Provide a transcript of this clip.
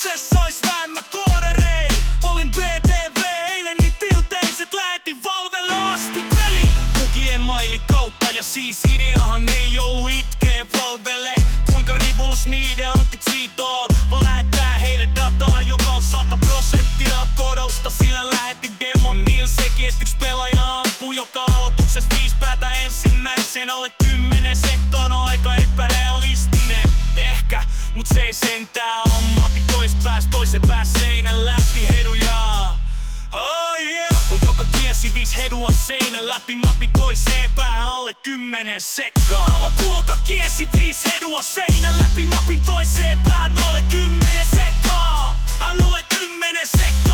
Juoksuksessa ois vähemmän koodarei. Olin BTV eilen, niin tilteiset lähetin Valvelle asti peli. Mukien maili kautta ja siis ideahan ei oo itkee Valvelle. Kuinka rivus niiden hankit siitoon. Vaan lähettää heille dataa, joka on 100% koodausta. Sillä lähetin demon niil sekin, et yks pelaaja ampuu joka aloituksesta 5 päätä ensimmäisen alle 10 sektoon on aika epärealistinen. Ehkä, mut se ei sentää on mappi tois pääs seinän läpi hedujaa. Oh yeah! Mut joka tiesi 5 hedua seinän läpi mappi toiseen päähän alle 10 sekkaa. Kuolta kiesi 5 hedua seinän läpi mappi toiseen päähän alle 10 sekkaa. Alle 10 sekkaa.